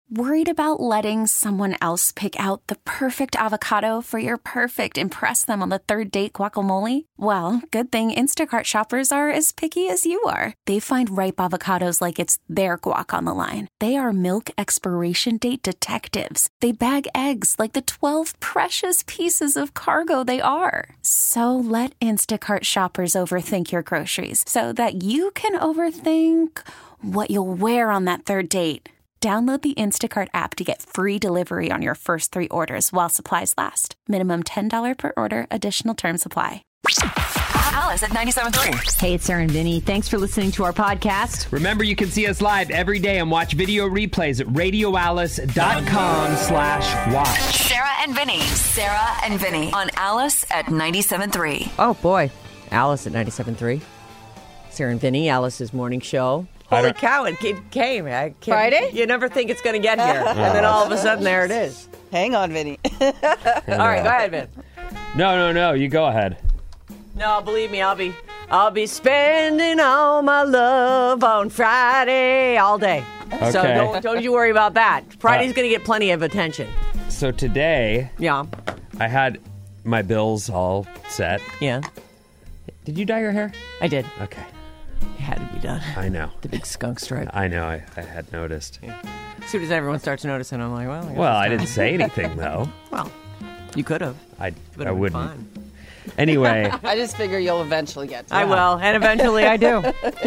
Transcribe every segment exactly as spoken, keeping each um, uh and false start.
Worried about letting someone else pick out the perfect avocado for your perfect impress them on the third date guacamole? Well, good thing Instacart shoppers are as picky as you are. They find ripe avocados like it's their guac on the line. They are milk expiration date detectives. They bag eggs like the twelve precious pieces of cargo they are. So let Instacart shoppers overthink your groceries so that you can overthink what you'll wear on that third date. Download the Instacart app to get free delivery on your first three orders while supplies last. Minimum ten dollars per order. Additional terms apply. Alice at ninety-seven point three. Hey, it's Sarah and Vinny. Thanks for listening to our podcast. Remember, you can see us live every day and watch video replays at radioalice.com slash watch. Sarah and Vinny. Sarah and Vinny on Alice at ninety-seven point three. Oh, boy. Alice at ninety-seven point three. Sarah and Vinny, Alice's morning show. Holy cow, it came. I can't, Friday? You never think it's going to get here. And then all of a sudden, there it is. Hang on, Vinny. All right, go ahead, Vin. No, no, no. You go ahead. No, believe me, I'll be I'll be spending all my love on Friday all day. Okay. So don't, don't you worry about that. Friday's Uh, going to get plenty of attention. So today, Yeah. I had my bills all set. Yeah. Did you dye your hair? I did. Okay. It had to be done. I know. The big skunk stripe. I know. I, I had noticed. As soon as everyone starts noticing, I'm like, well, I guess Well, it's I time. didn't say anything, though. Well, you could have. I, But I it was wouldn't. fine. Anyway. I just figure you'll eventually get to I it. will, and eventually I do.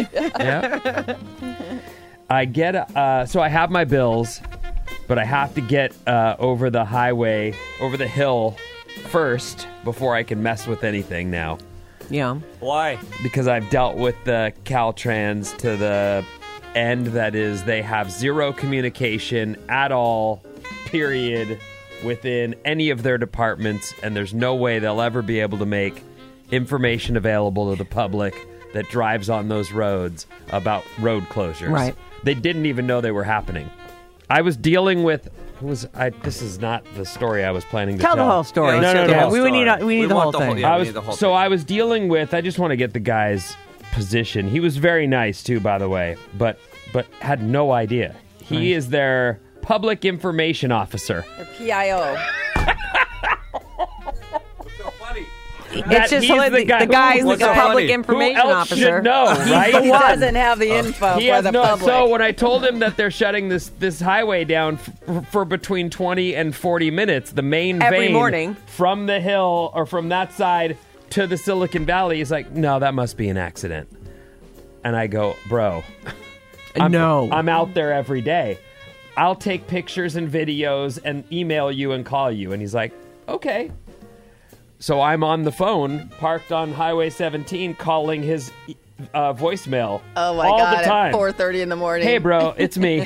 Yeah. I get, uh, so I have my bills, but I have to get uh, over the highway, over the hill first before I can mess with anything now. Yeah. Why? Because I've dealt with the Caltrans to the end that is they have zero communication at all, period, within any of their departments, and there's no way they'll ever be able to make information available to the public that drives on those roads about road closures. Right. They didn't even know they were happening. I was dealing with who was I this is not the story I was planning to tell. Tell the whole story. Yeah, No, let's no, hear no. the whole we, we need, story. we need We the want whole the thing. whole- yeah. I we was need the whole so thing. I was dealing with. I just want to get the guy's position. He was very nice too, by the way, but but had no idea. He Right. is their public information officer. Or P I O. It's just he's so the, the, guy- guy's who- the what's so public funny? information Who else officer. should know, right? He doesn't have the info He for has the no. public. So when I told him that they're shutting this this highway down f- for between twenty and forty minutes, the main Every vein morning. from the hill or from that side to the Silicon Valley, he's like, no, that must be an accident. And I go, bro, I'm, No. I'm out there every day. I'll take pictures and videos and email you and call you. And he's like, okay. So I'm on the phone, parked on Highway seventeen, calling his uh, voicemail oh my all god! the time. At four thirty in the morning. Hey, bro, it's me.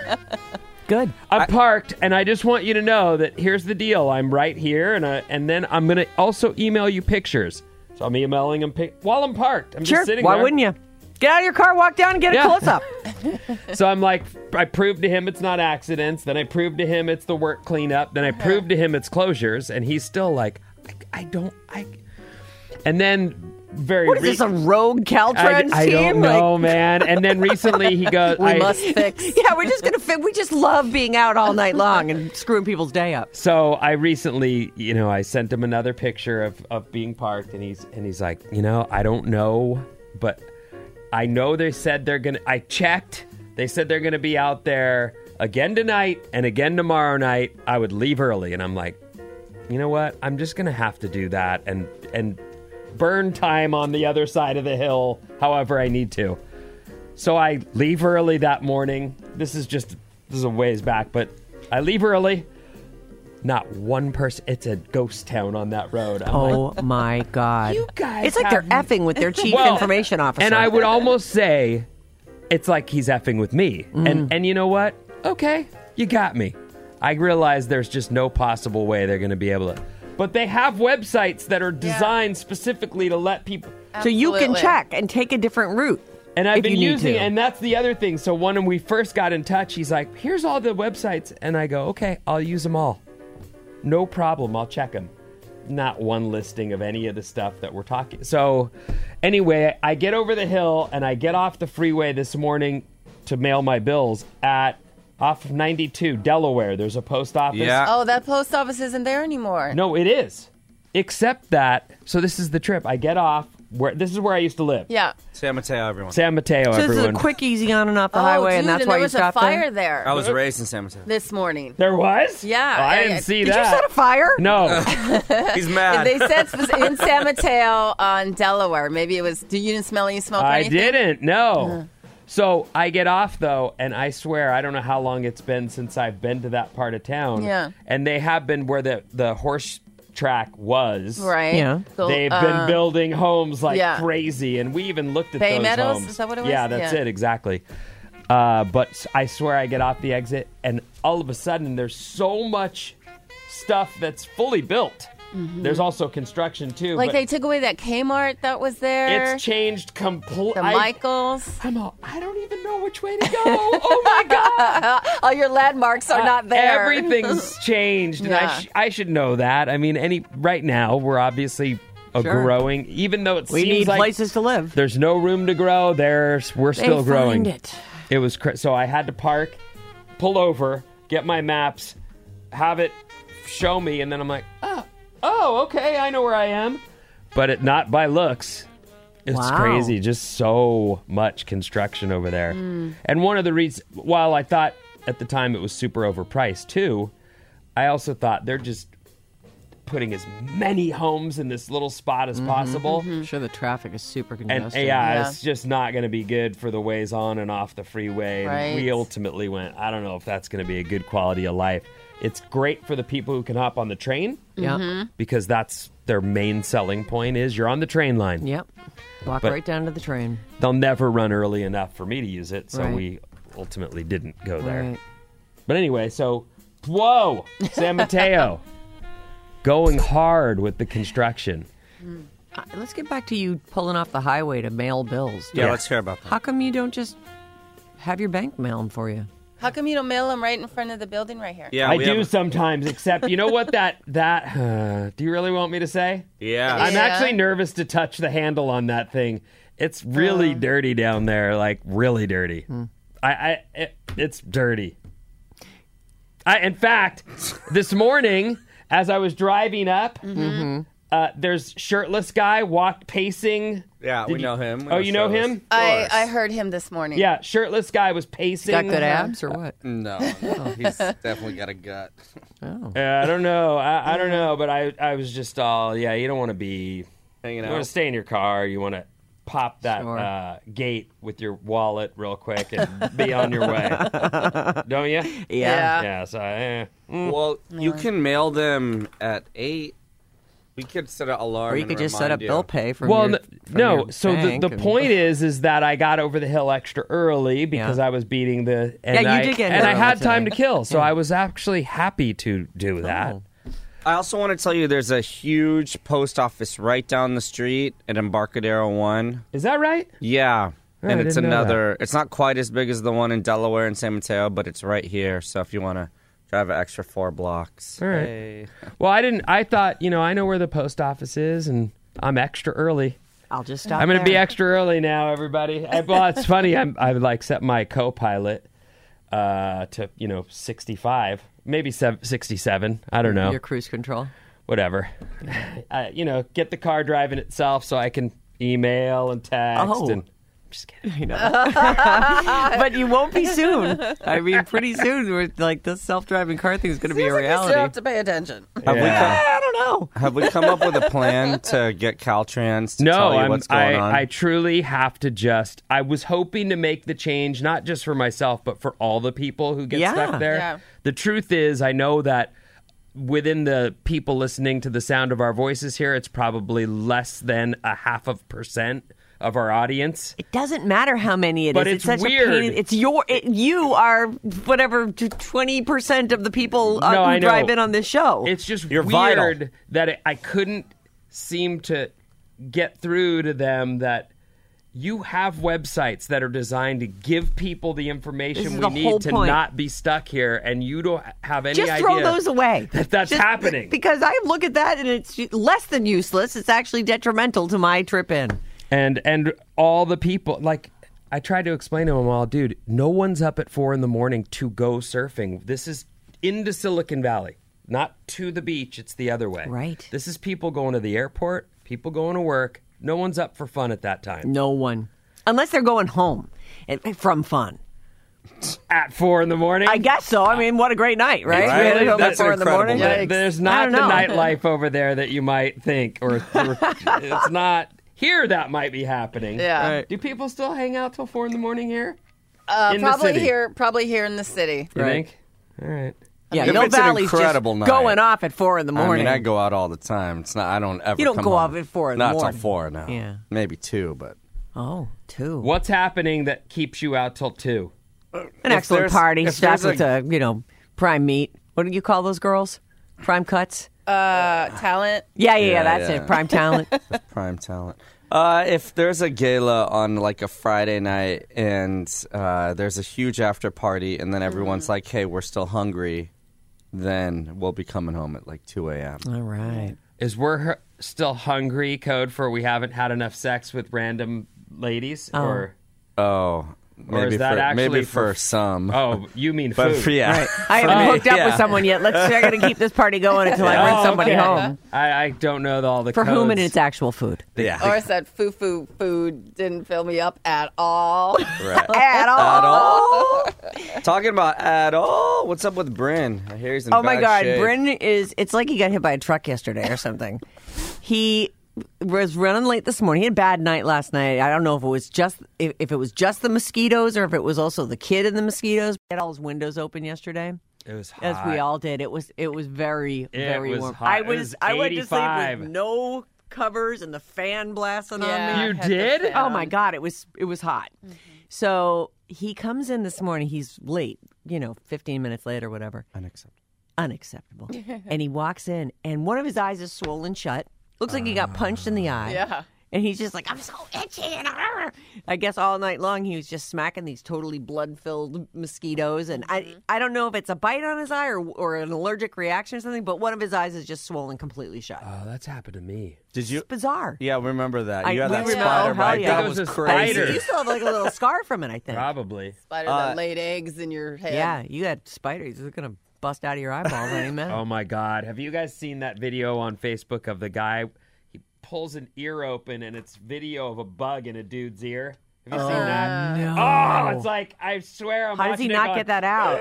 Good. I'm parked, and I just want you to know that here's the deal. I'm right here, and I, and then I'm going to also email you pictures. So I'm emailing him pic- while I'm parked. I'm Sure. just sitting Why there. wouldn't you? Get out of your car, walk down, and get Yeah. a close up. So I'm like, I proved to him it's not accidents. Then I proved to him it's the work cleanup. Then I proved to him it's closures, and he's still like, I, I don't, I. And then very. What is re- this, a rogue Caltrans I, I team? don't know, Like, man. And then recently he goes, we I, must fix. yeah, we're just gonna. Fit, we just love being out all night long and screwing people's day up. So I recently, you know, I sent him another picture of, of being parked, and he's and he's like, you know, I don't know, but I know they said they're gonna. I checked. They said they're gonna be out there again tonight and again tomorrow night. I would leave early, and I'm like, you know what? I'm just gonna have to do that and and burn time on the other side of the hill, however I need to. So I leave early that morning. This is just this is a ways back, but I leave early. Not one person. It's a ghost town on that road. I'm like, Oh my God! You guys it's like they're have- effing with their chief Well, information officer. and I would almost say it's like he's effing with me. And and you know what? Okay, you got me. I realize there's just no possible way they're going to be able to. But they have websites that are designed specifically to let people. so you can Absolutely. check and take a different route. And I've if been you need using, to. and that's the other thing. So when we first got in touch, he's like, "Here's all the websites," and I go, "Okay, I'll use them all. No problem. I'll check them." Not one listing of any of the stuff that we're talking. So anyway, I get over the hill and I get off the freeway this morning to mail my bills at Off of ninety-two, Delaware. There's a post office. Yeah. Oh, that post office isn't there anymore. No, it is. Except that, so this is the trip. I get off. Where This is where I used to live. Yeah. San Mateo, everyone. San Mateo, So this is everyone. a quick, easy on and off the oh, highway, dude, and that's and why there you was a stopped fire there? there. I was raised in San Mateo. This morning. There was? Yeah, Oh, I I- didn't I- see Did that. you set a fire? No. He's mad. They said spe- in San Mateo on Delaware. Maybe it was. Did you didn't smell any smoke? Or I anything? didn't. No. So I get off though, and I swear I don't know how long it's been since I've been to that part of town. Yeah. And they have been where the the horse track was. Right. Yeah. So, They've uh, been building homes like yeah. crazy, and we even looked at Bay those Meadows? homes. Is that what it was? Yeah, that's Yeah. it exactly. Uh, but I swear I get off the exit, and all of a sudden there's so much stuff that's fully built. There's also construction too. Mm-hmm. Like but they took away that Kmart that was there. it's changed completely. the Michaels. I'm all, I don't even know which way to go. Oh my god! All your landmarks are not there. Everything's changed, and I, Yeah. sh- I should know that. I mean, any right now we're obviously a Sure. growing, even though it We seems need like places to live. there's no room to grow. There's we're still They growing. find it. It was cra- so I had to park, pull over, get my maps, have it show me, and then I'm like, oh, oh, okay, I know where I am, but it not by looks. It's Wow. crazy, just so much construction over there. And one of the reasons, while I thought at the time it was super overpriced too, I also thought they're just putting as many homes in this little spot as possible. I'm sure the traffic is super And congested. yeah, Yeah. it's just not going to be good for the ways on and off the freeway. Right. And we ultimately went, I don't know if that's going to be a good quality of life. It's great for the people who can hop on the train Yeah. Mm-hmm. because that's their main selling point is you're on the train line. Yep. Walk But- right down to the train. They'll never run early enough for me to use it, so Right. we ultimately didn't go there. Right. But anyway, so whoa, San Mateo going hard with the construction. Uh, let's get back to you pulling off the highway to mail bills. yeah, Yeah. let's hear about that. How come you don't just have your bank mail them for you? How come you don't mail them right in front of the building right here? Yeah, I we do have- sometimes, except you know what that that uh, do you really want me to say? Yeah. I'm Yeah. actually nervous to touch the handle on that thing. It's really Uh. dirty down there, like really dirty. I, I it, it's dirty. I, in fact, this morning as I was driving up, uh, there's shirtless guy walked pacing. Yeah, Did we you- know him. We Oh, know you know Shirtless. him? Of I, course. I heard him this morning. Yeah, shirtless guy was pacing. Got good abs or what? No, no, he's definitely got a gut. Oh. Yeah, I don't know. I, I don't know, but I I was just all yeah. You don't want to be. Hanging You want to out. stay in your car. You want to pop that Sure. uh, gate with your wallet real quick and be on your way. Don't you? Yeah. Yeah. So eh. Well, you can mail them at eight. We could set an alarm. Or you and could just set remind up you. bill pay from well, your, n- from no. your So the, bank the and- point is, is that I got over the hill extra early because Yeah. I was beating the. And Yeah, you I, did get and here I had early time to today. kill, so I was actually happy to do that. Oh. I also want to tell you there's a huge post office right down the street at Embarcadero one. Is that right? Yeah. Oh, and I it's didn't know another, it's not quite as big as the one in Delaware and San Mateo, but it's right here. So if you want to drive an extra four blocks. All right. Hey. Well, I didn't. I thought, you know, I know where the post office is, and I'm extra early. I'll just stop I'm going to be there. extra early now, everybody. I, well, it's funny. I'm, I've like set my co-pilot uh, to, you know, sixty-five, maybe sev- sixty-seven. I don't know. Your cruise control. Whatever. I, you know, get the car driving itself so I can email and text. Oh. And I'm just kidding. You know. But you won't be soon. I mean, pretty soon, we're, like, this self-driving car thing is going to be a Seems like you reality. still have to pay attention. Have, we Yeah. come, I don't know. have we come up with a plan to get Caltrans to No, tell you I'm, what's going I, on? I truly have to just. I was hoping to make the change, not just for myself, but for all the people who get Yeah. stuck there. Yeah. The truth is, I know that within the people listening to the sound of our voices here, it's probably less than a half of percent of our audience. It doesn't matter how many it is. But it's such weird. A pain. It's your. It, you are whatever twenty percent of the people uh, No, who I know. drive in on this show. It's just You're weird vital. that it, I couldn't seem to get through to them that you have websites that are designed to give people the This information is we the need whole to point. not be stuck here, and you don't have any just idea. throw those away. that that's Just- happening. Because I look at that and it's less than useless. It's actually detrimental to my trip in. and and all the people like I tried to explain to him all, dude, no one's up at four in the morning to go surfing. This is into Silicon Valley, not to the beach. It's the other way. Right. This is people going to the airport, people going to work. No one's up for fun at that time. No one. Unless they're going home and- from fun. At four in the morning? I guess so. I mean, what a great night, right? Right. We had it home That's at four an in the morning. incredible Th- night. There's I not don't the know. nightlife over there that you might think. or, or It's not. Here that might be happening. Yeah. Right. Do people still hang out till four in the morning here? Uh, In the probably city. here, probably here in the city. You Right. think? All right. Yeah, If Mill it's an Valley's just incredible night. going off at four in the I morning. mean, I go out all the time. It's not. I don't ever. You don't come go home. out at four in the Not morning. till four now. Yeah. Maybe two, but Oh, two. What's happening that keeps you out till two? An If excellent there's- party. if Starts there's with a, you know, prime meat. What do you call those girls? Prime cuts? Uh, talent. Yeah, yeah, yeah, Yeah, that's yeah. it. Prime talent. prime talent. Uh, if there's a gala on like a Friday night and uh, there's a huge after party and then everyone's like, "Hey, we're still hungry," then we'll be coming home at like two a.m. All right. Is we're hu- still hungry code for we haven't had enough sex with random ladies? Oh. Or Oh, maybe is that for, actually maybe for- for some. oh, you mean but food? for, yeah, Right. I haven't For me, hooked up yeah. with someone yet. Let's. I got to keep this party going until I bring Oh, somebody okay. home. I, I don't know all the For codes. whom and it's actual food. Yeah, Or said foo foo food didn't fill me up at all. right. At all. At all. Talking about at all. What's up with Bryn? I hear he's in Oh my bad God, shape. Bryn is. It's like he got hit by a truck yesterday or something. He was running late this morning. He had a bad night last night. I don't know if it was just if, if it was just the mosquitoes or if it was also the kid and the mosquitoes. He had all his windows open yesterday, It was hot. as we all did. It was it was very very was warm. hot. I It was, was I went to sleep eighty-five. with no covers and the fan blasting Yeah, on me. You had the did? fan Oh on. my God, it was it was hot. So he comes in this morning. He's late, you know, fifteen minutes late or whatever. Unacceptable. Unacceptable. And he walks in, and one of his eyes is swollen shut. Looks like he got punched in the eye. Yeah. And he's just like, I'm so itchy. And I guess all night long he was just smacking these totally blood-filled mosquitoes. And I I don't know if it's a bite on his eye or, or an allergic reaction or something, but one of his eyes is just swollen completely shut. Oh, that's happened to me. Did you? It's bizarre. Yeah, remember that. I- You had we that remember- spider oh, hell bite. yeah. That I think was it was a crazy. spider. You still have like a little scar from it, I think. Probably. Spider Uh, that laid eggs in your head. Yeah, you got spiders. They're going to bust out of your eyeballs any minute. Oh my God. Have you guys seen that video on Facebook of the guy? He pulls an ear open and it's video of a bug in a dude's ear. Have you seen that? no. Oh, it's like, I swear I'm How does he watching it not going, get that out?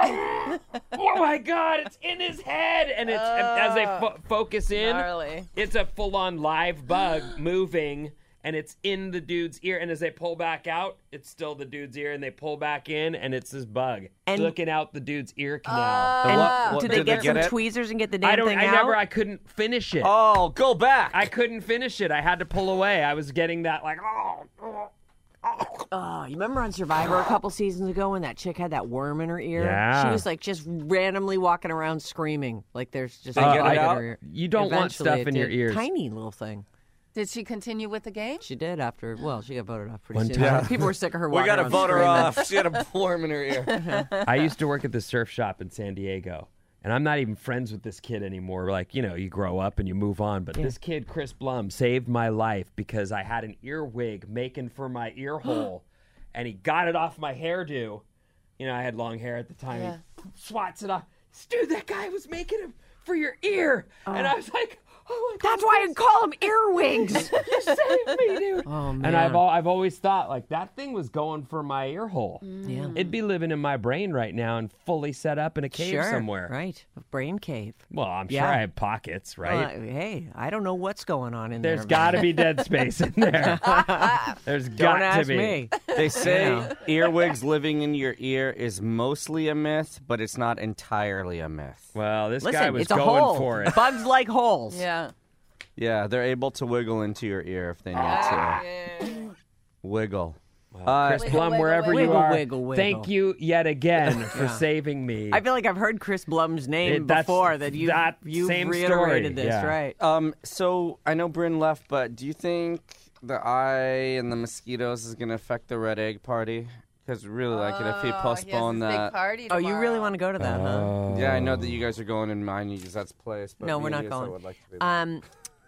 Oh my God, it's in his head. And it's as they fo- focus in, Gnarly. it's a full-on live bug moving, and it's in the dude's ear. And as they pull back out, it's still the dude's ear, and they pull back in, and it's this bug And- looking out the dude's ear canal. And And what- what- did they did get get some it? tweezers and get the damn I don't. thing I out? never. I couldn't finish it. Oh, go back. I couldn't finish it. I had to pull away. I was getting that like oh. oh, oh. Oh, you remember on Survivor a couple seasons ago when that chick had that worm in her ear? Yeah. She was like just randomly walking around screaming. Like there's just They a get bug it in out? her ear. You don't want Eventually stuff it in your did. ears. Tiny little thing. Did she continue with the game? She did after, well, she got voted off pretty One soon. time- People were sick of her we walking got to around vote her screaming. off. She had a worm in her ear. I used to work at the surf shop in San Diego, and I'm not even friends with this kid anymore. Like, you know, you grow up and you move on. But this kid, Chris Blum, saved my life because I had an earwig making for my ear hole, and he got it off my hairdo. You know, I had long hair at the time. Yeah. He swats it off. Dude, that guy was making it for your ear. And I was like, oh my God. That's why I call them earwigs. You saved me, dude. Oh, man. And I've al- I've always thought like that thing was going for my ear hole. Yeah. It'd be living in my brain right now and fully set up in a cave Sure, somewhere. right. A brain cave. Well, I'm Yeah. sure I have pockets, right? Uh, hey, I don't know what's going on in There's there. got to be dead space in there. There's got Don't ask to be. me. They say Yeah. earwigs living in your ear is mostly a myth, but it's not entirely a myth. Well, this Listen, guy was it's a going hole. for it. Bugs like holes. Yeah. Yeah, they're able to wiggle into your ear if they need Ah. to. Wiggle. Well, Uh, Chris Wiggle, Blum, wiggle, wherever you wiggle. are, Wiggle, wiggle. thank you yet again for Yeah. saving me. I feel like I've heard Chris Blum's name It- that's- before that you that you same reiterated story, this, yeah. right? Um, so I know Bryn left, but do you think the eye and the mosquitoes is going to affect the red egg party? Because we really like it if he Oh, postponed he has his that. Big party Oh, you really tomorrow. want to go to that, huh? Yeah, I know that you guys are going in mine. You that's place. But No, me we're and not you, so I going. would like to do that. Um,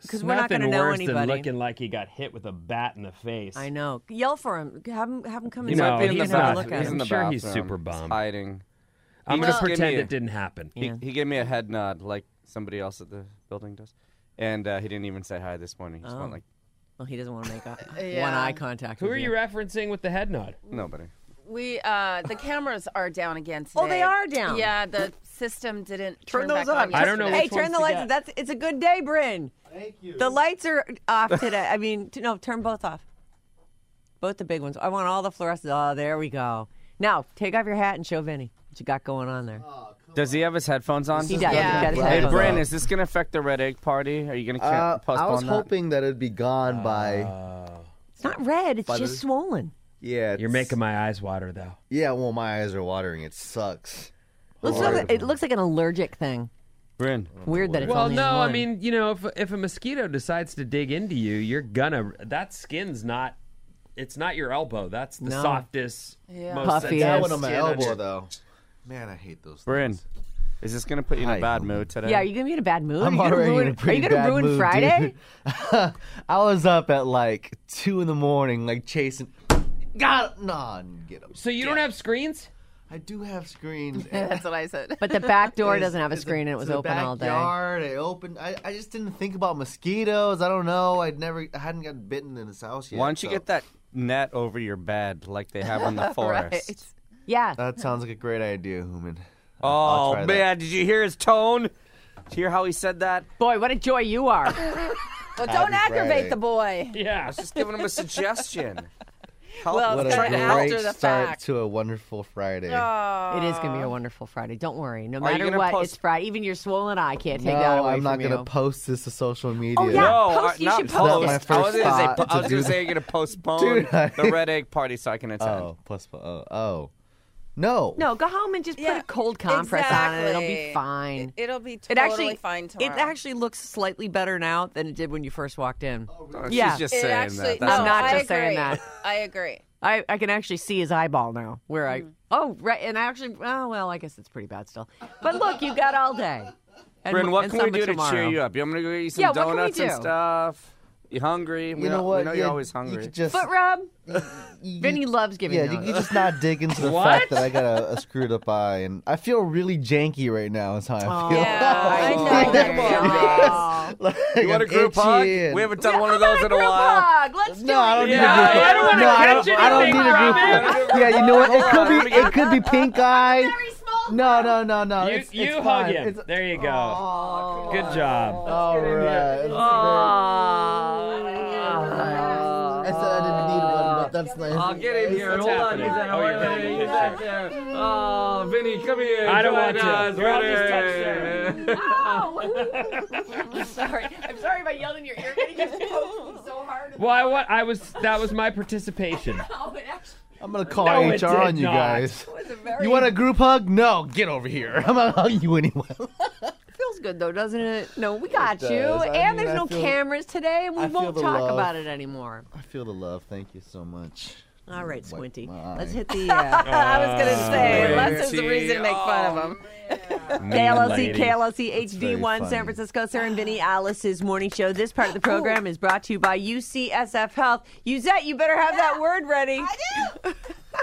because we're not going to Nothing know worse anybody. than looking like he got hit with a bat in the face. I know. Yell for him. Have him have him come You inside. know, Might be in You the can have a bathroom. look at He's him. in the I'm sure he's bathroom. super bummed. hiding. I'm He going to just gave pretend me- it didn't happen. He, Yeah. he gave me a head nod like somebody else at the building does, and uh, he didn't even say hi this morning. He just Oh. went like Well, he doesn't want to make eye- Yeah. one eye contact. Who with are you referencing with the head nod? nobody. We uh the cameras are down again today. Oh, they are down. Yeah, the system didn't Turn turn those back off. on I don't know yesterday. Hey, which turn ones the to lights. get. That's it's a good day, Bryn. Thank you. The lights are off today. I mean, t- no, turn both off. Both the big ones. I want all the fluorescent. Oh, there we go. Now, take off your hat and show Vinny what you got going on there. Does he have his headphones on? He does. Yeah. He's got his Hey, Hey, headphones Bryn, on. is this going to affect the red egg party? Are you going to Uh, postpone I was that? hoping that it'd be gone by. It's not red. It's But just it- swollen. Yeah, You're it's- making my eyes water, though. Yeah, well, my eyes are watering. It sucks. Looks like, it looks like an allergic thing. Bryn. Weird that it's Well, only no, in I one. mean, you know, if if a mosquito decides to dig into you, you're gonna. That skin's not. It's not your elbow. That's the No. softest, Yeah. most Puffy. sensitive That one on my skin elbow, your- though. Man, I hate those. Bryn, things. is this going to put you in a Hi, bad Homer. mood today? Yeah, are you gonna be in a bad mood? I'm are you gonna already ruin, in a pretty Are you gonna bad ruin mood, Friday? dude. I was up at like two in the morning, like chasing. God, no, get him. So you don't have screens? I do have screens. That's what I said. But the back door It's- doesn't have a it's screen, and it was it's the open all day. Backyard, I opened. I, I just didn't think about mosquitoes. I don't know. I'd never. I hadn't gotten bitten in this house yet. Why don't you so- get that net over your bed like they have in the forest? Right. Yeah. That sounds like a great idea, Human. I'll- I'll Oh, try that. man, did you hear his tone? Did you hear how he said that? Boy, what a joy you are. Well, don't Happy aggravate Friday. the boy. I Yeah. was just giving him a suggestion. Help Well, him. What it's a kinda great after the start fact. to a wonderful Friday. Oh. It is going to be a wonderful Friday. Don't worry. No Are you matter gonna what, post- it's Friday. Even your swollen eye can't take no, that away I'm not from gonna you. post this to social media. Oh, yeah. No, post- uh, you not should post. post. My I was first gonna say, thought I to was do gonna that. say you're gonna postpone Dude, I- the red egg party so I can attend. Oh, plus oh oh. No. No, go home and just put Yeah, a cold compress on it. It'll be exactly. fine. It, will be It totally actually, fine it tomorrow. actually looks slightly better now than it did when you first walked in. Oh, Yeah. She's just It saying actually, that. no, That's I'm not I just saying agree. that. I agree. I, I can actually see his eyeball now. Where I Mm. oh right, and actually oh well, I guess it's pretty bad still. But look, you got all day. And, Bryn, what and can we some do to tomorrow. cheer you up? You want me to go get you some Yeah, what can we donuts and do? stuff? You hungry? We You know what? We know Yeah, you're always You hungry. could just Foot rub. you- Vinny loves giving. Yeah, donuts. you can just not dig into the What? fact that I got a, a screwed up eye, and I feel really janky right now. Is how I feel. Yeah, I know. There you Yes. go. Like, You want a I'm group hug? itchy and- We haven't done Yeah, one how of those about in a group while. hug? Let's do No, I don't it. need Yeah, a group I hug. don't wanna No, I catch don't, I don't anything need a group from it. hug. Yeah, you know what? It could Let me be. get- It could be pink eye. Very small. No, no, no, no. You, it's, you it's hug fine. him. It's, There you go. Good job. all right. It's I said I didn't need one, but that's nice. I'll get in here. What's Hold on. happening? He's there. Oh, Wait, you're wait, getting he's it. back there. Oh, Vinny, come here. I don't Join want to. us. Here, I'll just touch Ready? I'm sorry. I'm sorry if I yelled in your ear. Vinny just poked me so hard. Well, I, what, I was. That was my participation. Oh, it actually I'm gonna call No, it H R did on you not. guys. was a very. You want a group hug? No, get over here. I'm gonna hug you anyway. feels good though, doesn't it? No, we got It you. does. I And mean, there's I no feel- cameras today, and we I feel won't the talk love. about it anymore. I feel the love. Thank you so much. All right, Wipe Squinty. my Let's eye. hit the uh, I was gonna say, Squinty. unless there's a reason to make fun of him. K L L C, lady. K L L C H D very one, funny. San Francisco, Sarah and Vinny, Alice's morning show. This part of the program is brought to you by U C S F Health. Uzette, you better have that word ready. I do.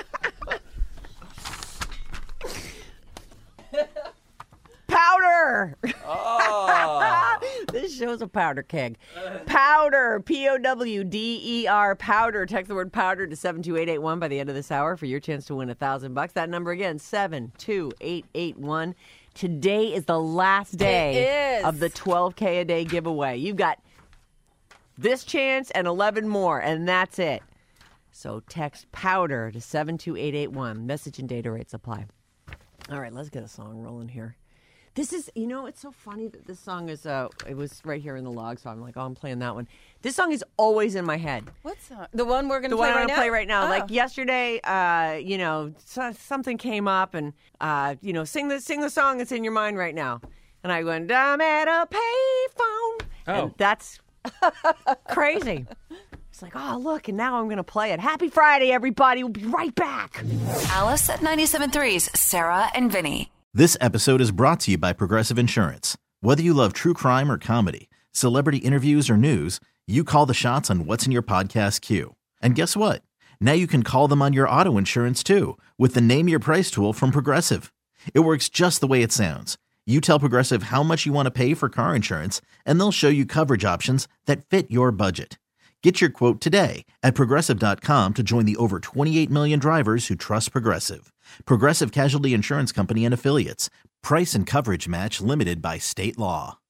Powder. Oh. This show's a powder keg. Powder, P O W D E R, powder. Text the word powder to seven two eight eight one by the end of this hour for your chance to win a thousand bucks. That number again, seven two eight eight one. Today is the last day It is. of the twelve K a day giveaway. You've got this chance and eleven more, and that's it. So text powder to seven two eight eight one. Message and data rates apply. All right, let's get a song rolling here. This is, you know, it's so funny that this song is, uh, it was right here in the log, so I'm like, oh, I'm playing that one. This song is always in my head. What song? The one we're gonna The play one right I'm now. gonna play right now. Oh. Like yesterday, uh, you know, so, something came up and, uh, you know, sing the, sing the song that's in your mind right now. And I went, I'm at a payphone. Oh. And that's crazy. It's like, oh, look, and now I'm going to play it. Happy Friday, everybody. We'll be right back. Alice at ninety-seven point three's Sarah and Vinny. This episode is brought to you by Progressive Insurance. Whether you love true crime or comedy, Celebrity interviews or news, you call the shots on what's in your podcast queue. And guess what? Now you can call them on your auto insurance too with the Name Your Price tool from Progressive. It works just the way it sounds. You tell Progressive how much you want to pay for car insurance, and they'll show you coverage options that fit your budget. Get your quote today at Progressive dot com to join the over twenty-eight million drivers who trust Progressive. Progressive Casualty Insurance Company and Affiliates. Price and coverage match limited by state law.